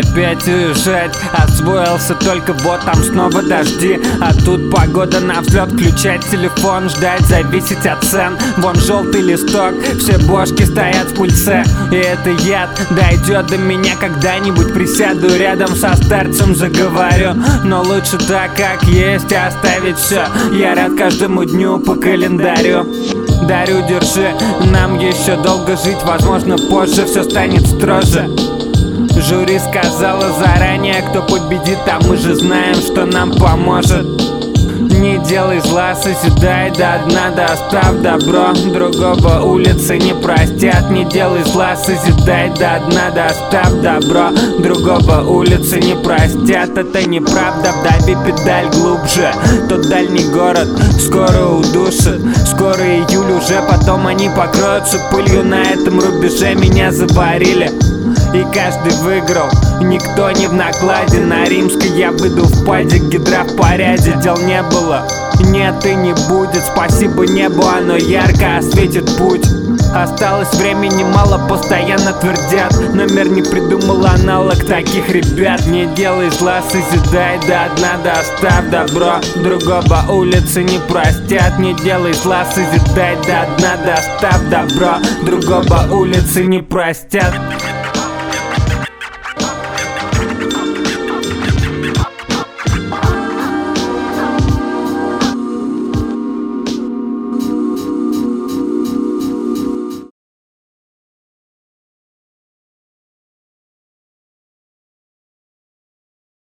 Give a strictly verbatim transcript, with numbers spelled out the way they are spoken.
опять уезжать. Освоился, только вот там снова дожди. А тут погода на взлет, включать телефон, ждать, зависеть от цен. Вон желтый листок, все бошки стоят в пульсе. И это яд дойдет до меня когда-нибудь. Присяду рядом со старцем, заговорю. Но лучше так, как есть, оставить все. Я рад каждому дню по календарю. Дарю, держи, нам еще долго жить. Возможно, позже все станет строже. Жюри сказала заранее, кто победит, а мы же знаем, что нам поможет. Не делай зла, созидай до дна, доставь добро. Другого улицы не простят. Не делай зла, созидай до дна, доставь добро. Другого улицы не простят. Это неправда, вдави педаль глубже. Тот дальний город скоро удушит. Скоро июль уже, потом они покроются пылью. На этом рубеже меня заварили, и каждый выиграл, никто не в накладе. На Римской я выйду в паде, гидра в порядке. Дел не было, нет и не будет. Спасибо небу, оно ярко осветит путь. Осталось времени мало, постоянно твердят. Номер не придумал аналог таких ребят. Не делай зла, созидай до дна, доставь добро. Другого улицы не простят. Не делай зла, созидай до дна, доставь добро. Другого улицы не простят.